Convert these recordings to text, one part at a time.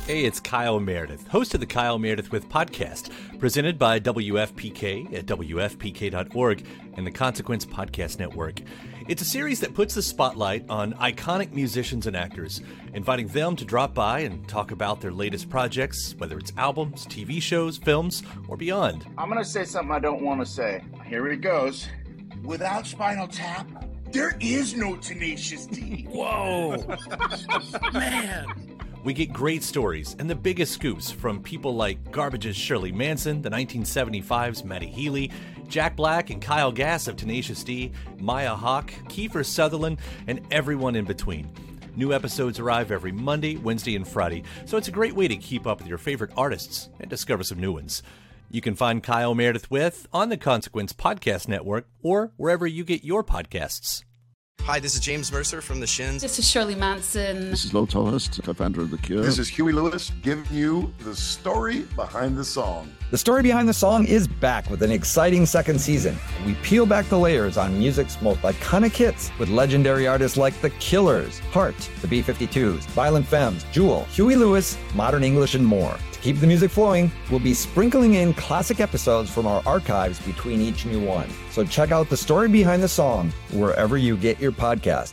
Hey, it's Kyle Meredith, host of the Kyle Meredith With podcast, presented by WFPK at WFPK.org and the Consequence Podcast Network. It's a series that puts the spotlight on iconic musicians and actors, inviting them to drop by and talk about their latest projects, whether it's albums, TV shows, films, or beyond. I'm going to say something I don't want to say. Here it goes. Without Spinal Tap, there is no Tenacious D. Whoa! Man! We get great stories and the biggest scoops from people like Garbage's Shirley Manson, the 1975's Matty Healy, Jack Black and Kyle Gass of Tenacious D, Maya Hawke, Kiefer Sutherland, and everyone in between. New episodes arrive every Monday, Wednesday, and Friday, so it's a great way to keep up with your favorite artists and discover some new ones. You can find Kyle Meredith With on the Consequence Podcast Network or wherever you get your podcasts. Hi, this is James Mercer from The Shins. This is Shirley Manson. This is Lo Tolhurst, co-founder of The Cure. This is Huey Lewis, giving you the story behind the song. The Story Behind the Song is back with an exciting second season. We peel back the layers on music's most iconic hits with legendary artists like The Killers, Heart, the B-52s, Violent Femmes, Jewel, Huey Lewis, Modern English, and more. To keep the music flowing, we'll be sprinkling in classic episodes from our archives between each new one. So check out The Story Behind the Song wherever you get your podcast.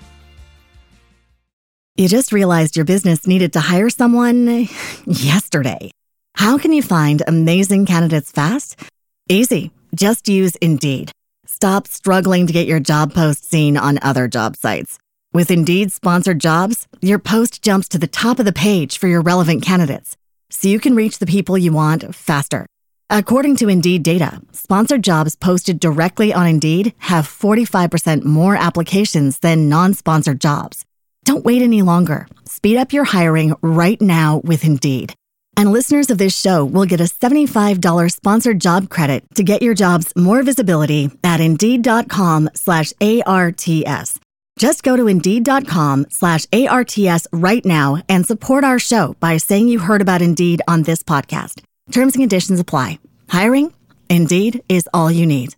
You just realized your business needed to hire someone yesterday. How can you find amazing candidates fast? Easy. Just use Indeed. Stop struggling to get your job post seen on other job sites. With Indeed sponsored jobs, your post jumps to the top of the page for your relevant candidates, so you can reach the people you want faster. According to Indeed data, sponsored jobs posted directly on Indeed have 45% more applications than non-sponsored jobs. Don't wait any longer. Speed up your hiring right now with Indeed. And listeners of this show will get a $75 sponsored job credit to get your jobs more visibility at Indeed.com/ARTS. Just go to Indeed.com/ARTS right now and support our show by saying you heard about Indeed on this podcast. Terms and conditions apply. Hiring? Indeed is all you need.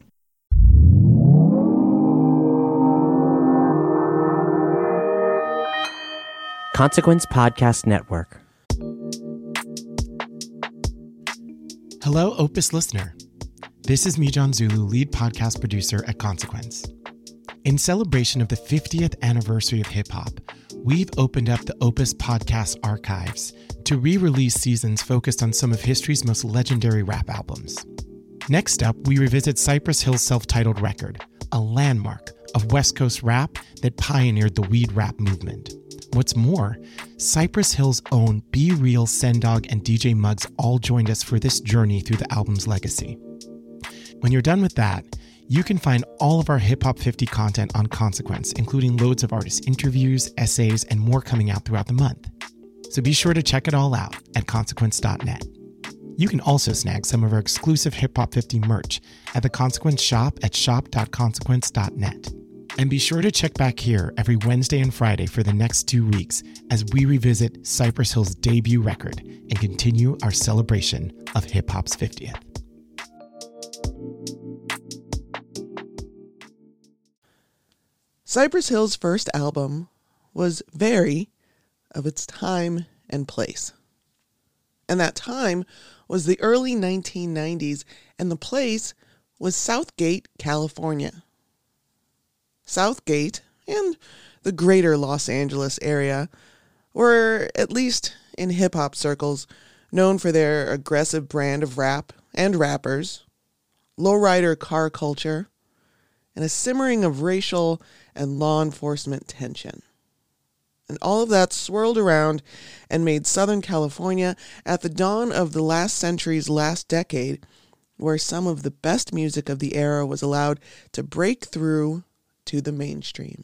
Consequence Podcast Network. Hello, Opus listener. This is Mijan Zulu, lead podcast producer at Consequence. In celebration of the 50th anniversary of hip-hop, we've opened up the Opus Podcast archives to re-release seasons focused on some of history's most legendary rap albums. Next up, we revisit Cypress Hill's self-titled record, a landmark of West Coast rap that pioneered the weed rap movement. What's more, Cypress Hill's own Be Real, Sendog, and DJ Muggs all joined us for this journey through the album's legacy. When you're done with that, you can find all of our Hip Hop 50 content on Consequence, including loads of artist interviews, essays, and more coming out throughout the month. So be sure to check it all out at consequence.net. You can also snag some of our exclusive Hip Hop 50 merch at the Consequence shop at shop.consequence.net. And be sure to check back here every Wednesday and Friday for the next 2 weeks as we revisit Cypress Hill's debut record and continue our celebration of hip hop's 50th. Cypress Hill's first album was very of its time and place. And that time was the early 1990s, and the place was Southgate, California. Southgate and the greater Los Angeles area were, at least in hip-hop circles, known for their aggressive brand of rap and rappers, lowrider car culture, and a simmering of racial and law enforcement tension. And all of that swirled around and made Southern California, at the dawn of the last century's last decade, where some of the best music of the era was allowed to break through to the mainstream.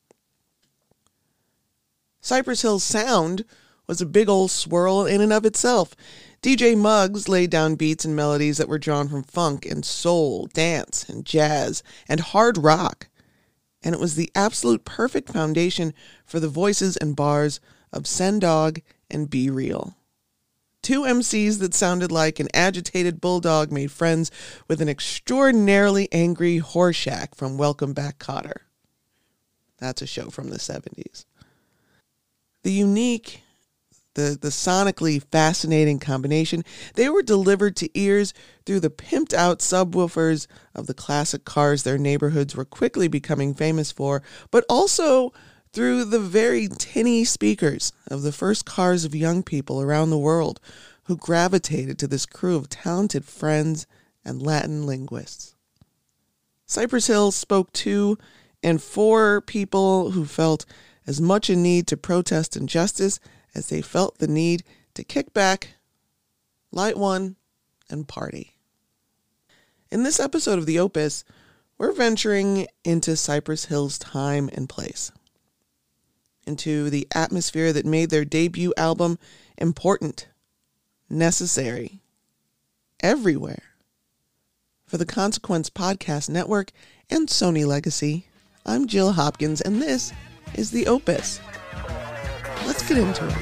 Cypress Hill's sound was a big old swirl in and of itself. DJ Muggs laid down beats and melodies that were drawn from funk and soul, dance and jazz and hard rock. And it was the absolute perfect foundation for the voices and bars of Sendog and Be Real. Two MCs that sounded like an agitated bulldog made friends with an extraordinarily angry Horshack from Welcome Back, Kotter. That's a show from the 70s. The unique the sonically fascinating combination. They were delivered to ears through the pimped out subwoofers of the classic cars their neighborhoods were quickly becoming famous for, but also through the very tinny speakers of the first cars of young people around the world who gravitated to this crew of talented friends and Latin linguists. Cypress Hill spoke to and for people who felt as much a need to protest injustice as they felt the need to kick back, light one, and party. In this episode of The Opus, we're venturing into Cypress Hill's time and place, into the atmosphere that made their debut album important, necessary, everywhere. For the Consequence Podcast Network and Sony Legacy, I'm Jill Hopkins, and this is The Opus. Let's get into it.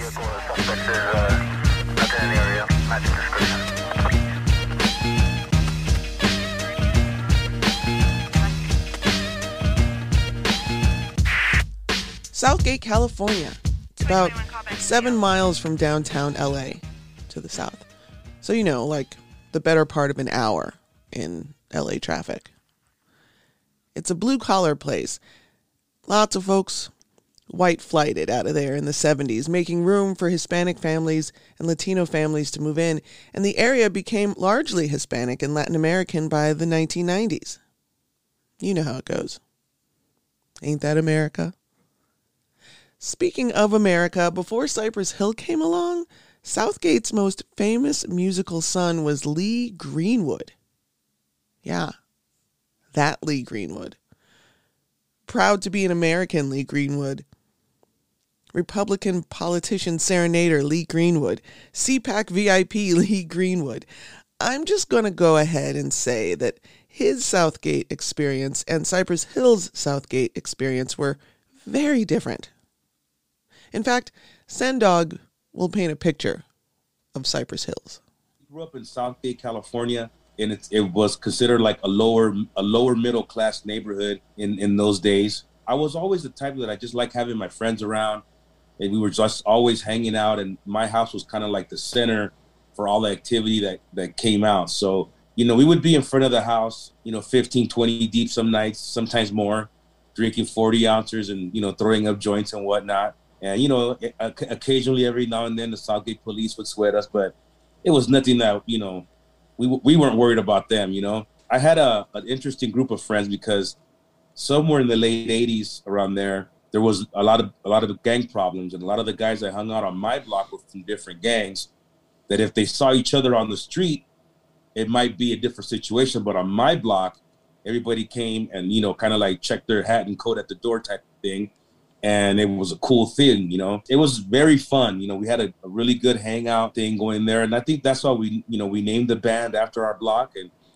Southgate, California. It's about 7 miles from downtown LA to the south. So, you know, like the better part of an hour in LA traffic. It's a blue-collar place. Lots of folks white flighted out of there in the 70s, making room for Hispanic families and Latino families to move in, and the area became largely Hispanic and Latin American by the 1990s. You know how it goes. Ain't that America? Speaking of America, before Cypress Hill came along, Southgate's most famous musical son was Lee Greenwood. Yeah, that Lee Greenwood. Proud to be an American, Lee Greenwood. Republican politician serenader Lee Greenwood. CPAC VIP Lee Greenwood. I'm just going to go ahead and say that his Southgate experience and Cypress Hill's Southgate experience were very different. In fact, Sendog will paint a picture of Cypress Hills. I grew up in Southgate, California, and it was considered like a lower middle class neighborhood in those days. I was always the type that I just like having my friends around, and we were just always hanging out, and my house was kind of like the center for all the activity that came out. So, you know, we would be in front of the house, 15, 20 deep some nights, sometimes more, drinking 40 ounces and, throwing up joints and whatnot. And, occasionally every now and then the Southgate police would sweat us, but it was nothing that, we weren't worried about them, I had an interesting group of friends because somewhere in the late 80s around there was a lot of gang problems, and a lot of the guys that hung out on my block were from different gangs that if they saw each other on the street, it might be a different situation. But on my block, everybody came and, kind of like checked their hat and coat at the door type of thing. And it was a cool thing, It was very fun. We had a really good hangout thing going there. And I think that's why we named the band after our block.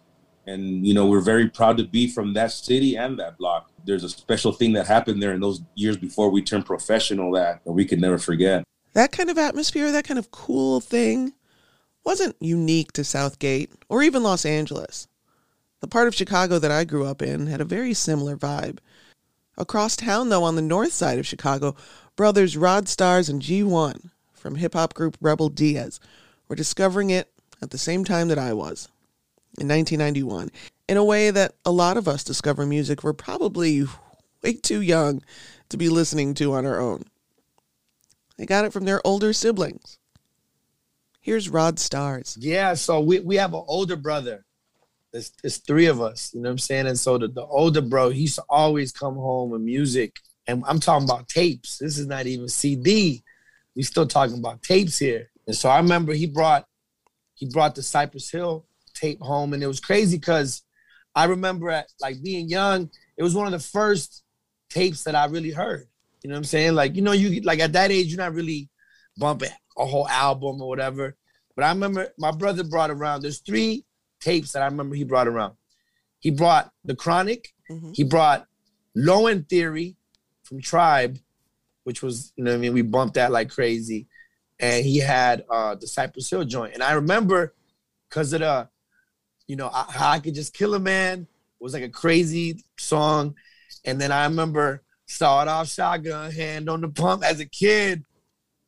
And we're very proud to be from that city and that block. There's a special thing that happened there in those years before we turned professional that we could never forget. That kind of atmosphere, that kind of cool thing wasn't unique to Southgate or even Los Angeles. The part of Chicago that I grew up in had a very similar vibe. Across town, though, on the north side of Chicago, brothers Rod Stars and G1 from hip-hop group Rebel Diaz were discovering it at the same time that I was, in 1991, in a way that a lot of us discover music we're probably way too young to be listening to on our own. They got it from their older siblings. Here's Rod Stars. Yeah, so we have an older brother. It's 3 of us, you know what I'm saying? And so the older bro, he used to always come home with music. And I'm talking about tapes. This is not even CD. We still talking about tapes here. And so I remember he brought the Cypress Hill tape home. And it was crazy because I remember being young, it was one of the first tapes that I really heard. You know what I'm saying? You at that age, you're not really bumping a whole album or whatever. But I remember my brother brought around, there's 3 tapes that I remember he brought around. He brought The Chronic. Mm-hmm. He brought Low End Theory from Tribe, which was, we bumped that like crazy. And he had the Cypress Hill joint. And I remember because of the, How I Could Just Kill a Man was like a crazy song. And then I remember Sawed Off Shotgun, Hand on the Pump as a kid.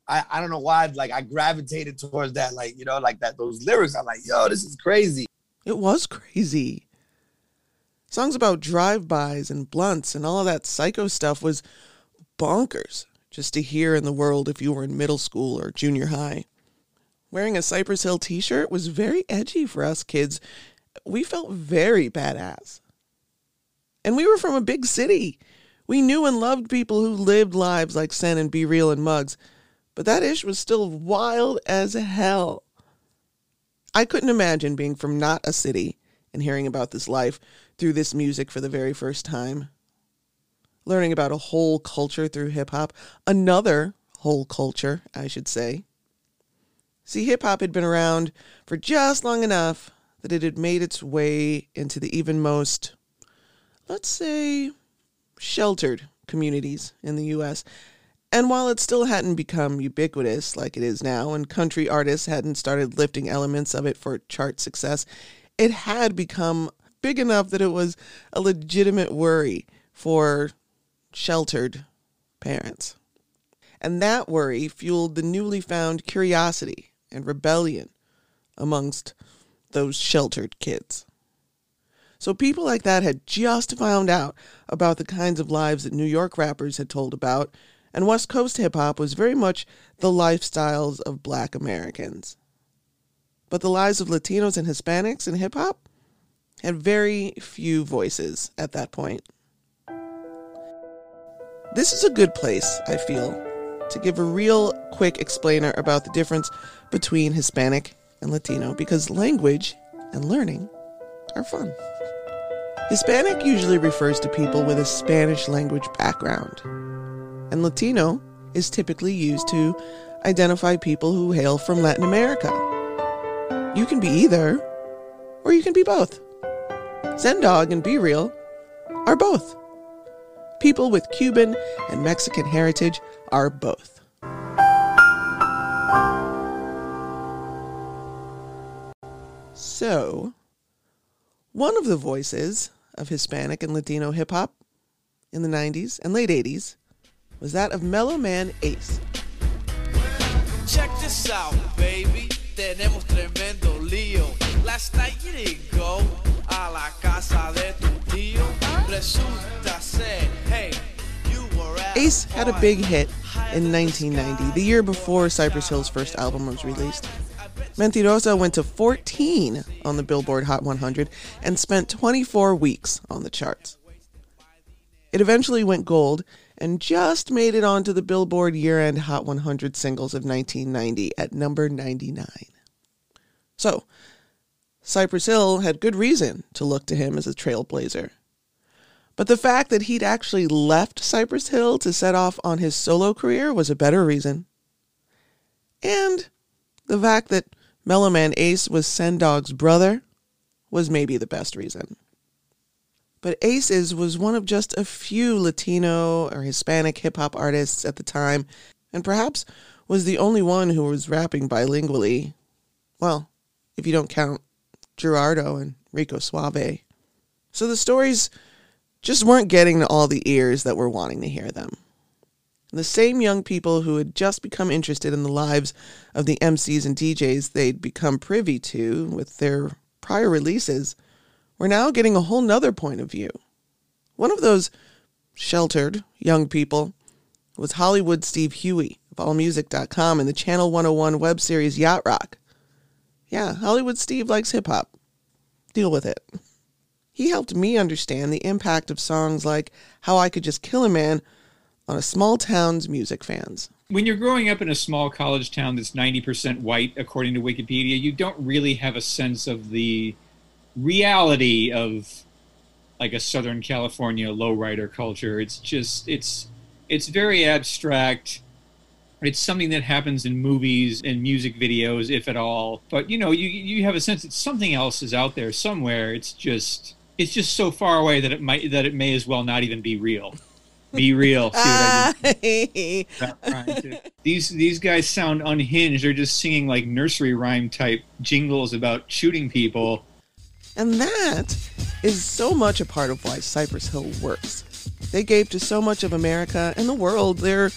I don't know why, like I gravitated towards that, like, you know, like that, those lyrics. I'm like, yo, this is crazy. It was crazy. Songs about drive-bys and blunts and all of that psycho stuff was bonkers just to hear in the world if you were in middle school or junior high. Wearing a Cypress Hill t-shirt was very edgy for us kids. We felt very badass. And we were from a big city. We knew and loved people who lived lives like Sen and Be Real and Muggs. But that ish was still wild as hell. I couldn't imagine being from not a city and hearing about this life through this music for the very first time. Learning about a whole culture through hip-hop. Another whole culture, I should say. See, hip-hop had been around for just long enough that it had made its way into the even most, let's say, sheltered communities in the U.S., and while it still hadn't become ubiquitous like it is now, and country artists hadn't started lifting elements of it for chart success, it had become big enough that it was a legitimate worry for sheltered parents. And that worry fueled the newly found curiosity and rebellion amongst those sheltered kids. So people like that had just found out about the kinds of lives that New York rappers had told about, and West Coast hip-hop was very much the lifestyles of Black Americans. But the lives of Latinos and Hispanics in hip-hop had very few voices at that point. This is a good place, I feel, to give a real quick explainer about the difference between Hispanic and Latino, because language and learning are fun. Hispanic usually refers to people with a Spanish language background, and Latino is typically used to identify people who hail from Latin America. You can be either, or you can be both. Zendog and Be Real are both. People with Cuban and Mexican heritage are both. So, one of the voices of Hispanic and Latino hip-hop in the 90s and late 80s was that of Mellow Man Ace. Check this out, baby. Tenemos tremendo lío. Last night you didn't go a la casa de tu tío. Resulta ser, hey, you were at Ace had a big hit in 1990, the year before Cypress Hill's first album was released. Mentirosa went to 14 on the Billboard Hot 100 and spent 24 weeks on the charts. It eventually went gold and just made it onto the Billboard year-end Hot 100 singles of 1990 at number 99. So, Cypress Hill had good reason to look to him as a trailblazer. But the fact that he'd actually left Cypress Hill to set off on his solo career was a better reason. And the fact that Mellow Man Ace was Zendog's brother was maybe the best reason. But Aces was one of just a few Latino or Hispanic hip-hop artists at the time, and perhaps was the only one who was rapping bilingually. Well, if you don't count Gerardo and Rico Suave. So the stories just weren't getting to all the ears that were wanting to hear them. The same young people who had just become interested in the lives of the MCs and DJs they'd become privy to with their prior releases were now getting a whole nother point of view. One of those sheltered young people was Hollywood Steve Huey of AllMusic.com and the Channel 101 web series Yacht Rock. Yeah, Hollywood Steve likes hip-hop. Deal with it. He helped me understand the impact of songs like How I Could Just Kill a Man on a small town's music fans. When you're growing up in a small college town that's 90% white, according to Wikipedia, you don't really have a sense of the reality of like a Southern California lowrider culture. It's just, it's very abstract. It's something that happens in movies and music videos, if at all. But, you know, you have a sense that something else is out there somewhere. It's just so far away that it may as well not even be real. Be real. See what I did? These guys sound unhinged. They're just singing like nursery rhyme type jingles about shooting people. And that is so much a part of why Cypress Hill works. They gave to so much of America and the world their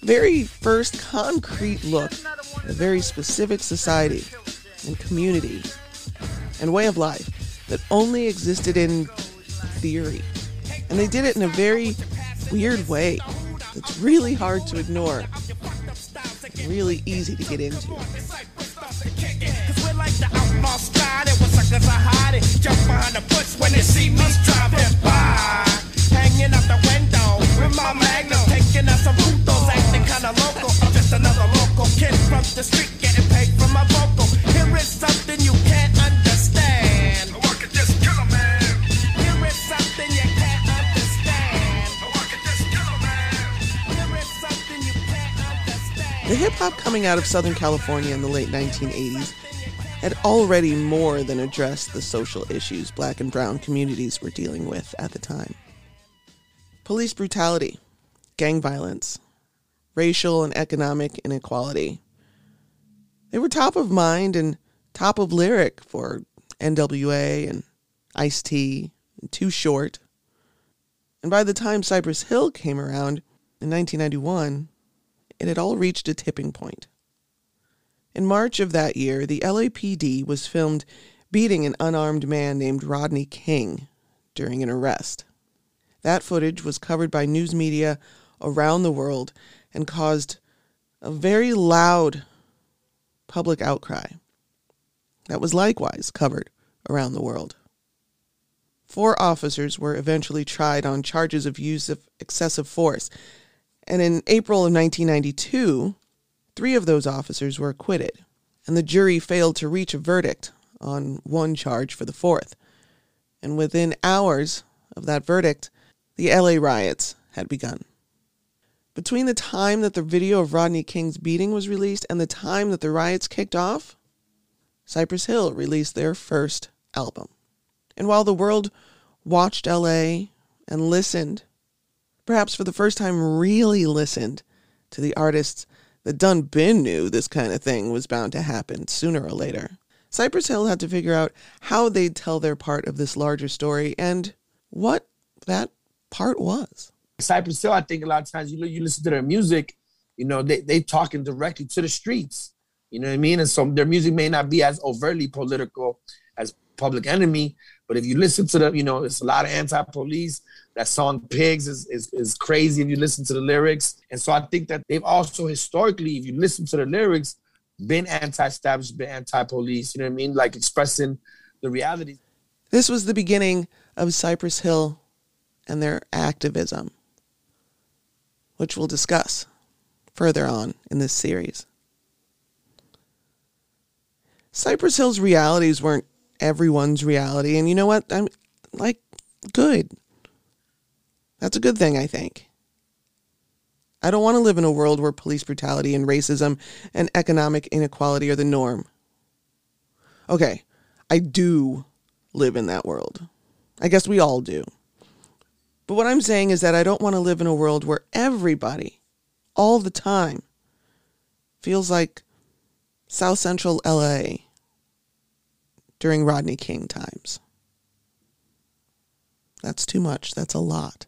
very first concrete look at a very specific society and community and way of life that only existed in theory. And they did it in a very weird way that's really hard to ignore, really easy to get into. Jump behind the bush when they see me driving by, hanging out the window with my magnum, taking out some putos, acting kinda local. I'm just another local kid from the street, getting paid for my vocal. Here is something you can't understand. I could just kill a man. Here is something you can't understand. I could just kill a man. Here is something you can't understand. The hip-hop coming out of Southern California in the late 1980s had already more than addressed the social issues black and brown communities were dealing with at the time. Police brutality, gang violence, racial and economic inequality. They were top of mind and top of lyric for NWA and Ice-T and Too Short. And by the time Cypress Hill came around in 1991, it had all reached a tipping point. In March of that year, the LAPD was filmed beating an unarmed man named Rodney King during an arrest. That footage was covered by news media around the world and caused a very loud public outcry that was likewise covered around the world. 4 officers were eventually tried on charges of use of excessive force, and in April of 1992, 3 of those officers were acquitted, and the jury failed to reach a verdict on one charge for the 4th. And within hours of that verdict, the LA riots had begun. Between the time that the video of Rodney King's beating was released and the time that the riots kicked off, Cypress Hill released their first album. And while the world watched LA and listened, perhaps for the first time really listened to the artists that done been knew this kind of thing was bound to happen sooner or later, Cypress Hill had to figure out how they'd tell their part of this larger story and what that part was. Cypress Hill, I think a lot of times you listen to their music, they talking directly to the streets. You know what I mean? And so their music may not be as overtly political as Public Enemy, but if you listen to them, it's a lot of anti-police. That song Pigs is crazy if you listen to the lyrics. And so I think that they've also historically, if you listen to the lyrics, been anti-establishment, been anti-police, you know what I mean? Like expressing the reality. This was the beginning of Cypress Hill and their activism, which we'll discuss further on in this series. Cypress Hill's realities weren't everyone's reality, and you know what? I'm good. That's a good thing, I think. I don't want to live in a world where police brutality and racism and economic inequality are the norm. Okay, I do live in that world. I guess we all do. But what I'm saying is that I don't want to live in a world where everybody, all the time, feels like South Central LA during Rodney King times. That's too much. That's a lot.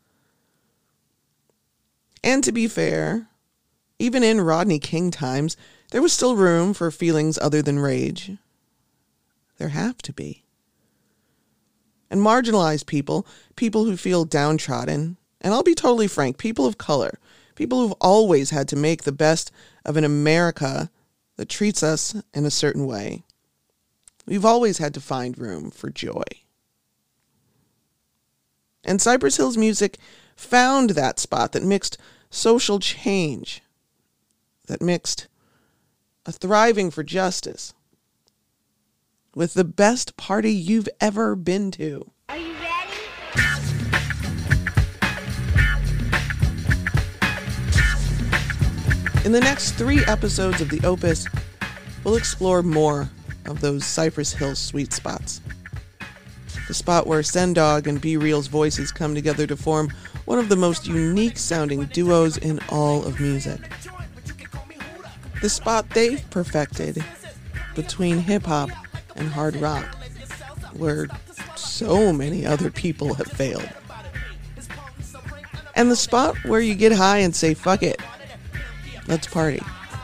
And to be fair, even in Rodney King times, there was still room for feelings other than rage. There have to be. And marginalized people who feel downtrodden, and I'll be totally frank, people of color, people who've always had to make the best of an America that treats us in a certain way. We've always had to find room for joy. And Cypress Hill's music found that spot that mixed social change, that mixed a thriving for justice with the best party you've ever been to. Are you ready? In the next 3 episodes of the Opus, we'll explore more of those Cypress Hill sweet spots. The spot where Sendog and B-Real's voices come together to form one of the most unique sounding duos in all of music. The spot they've perfected between hip-hop and hard rock, where so many other people have failed. And the spot where you get high and say fuck it, Let's party.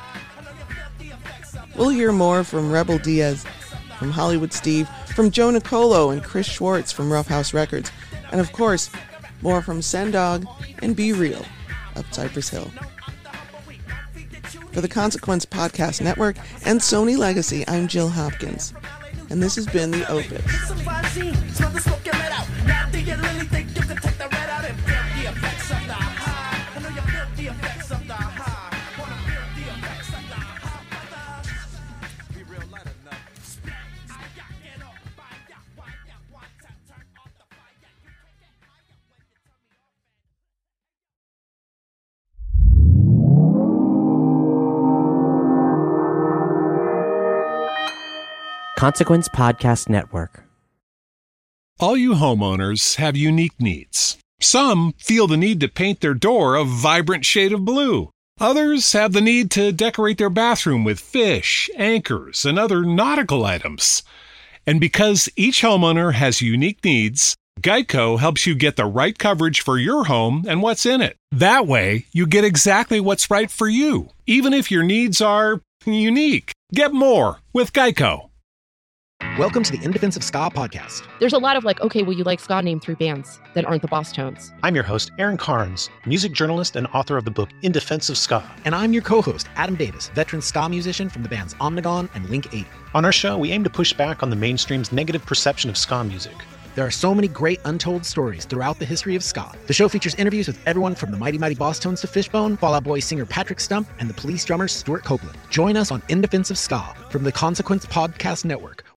We'll hear more from Rebel Diaz, from Hollywood Steve, from Joe Nicolo and Chris Schwartz from Rough House Records, and of course, more from Sendog and Be Real up Cypress Hill. For the Consequence Podcast Network and Sony Legacy, I'm Jill Hopkins, and this has been The Opus. Consequence Podcast Network. All you homeowners have unique needs. Some feel the need to paint their door a vibrant shade of blue. Others have the need to decorate their bathroom with fish, anchors, and other nautical items. And because each homeowner has unique needs, Geico helps you get the right coverage for your home and what's in it. That way, you get exactly what's right for you, even if your needs are unique. Get more with Geico. Welcome to the In Defense of Ska podcast. There's a lot of like, okay, well, you like ska named 3 bands that aren't the Boss Tones. I'm your host, Aaron Carnes, music journalist and author of the book In Defense of Ska. And I'm your co-host, Adam Davis, veteran ska musician from the bands Omnigon and Link 80. On our show, we aim to push back on the mainstream's negative perception of ska music. There are so many great untold stories throughout the history of ska. The show features interviews with everyone from the Mighty Mighty Boss Tones to Fishbone, Fall Out Boy singer Patrick Stump, and the Police drummer Stuart Copeland. Join us on In Defense of Ska from the Consequence Podcast Network,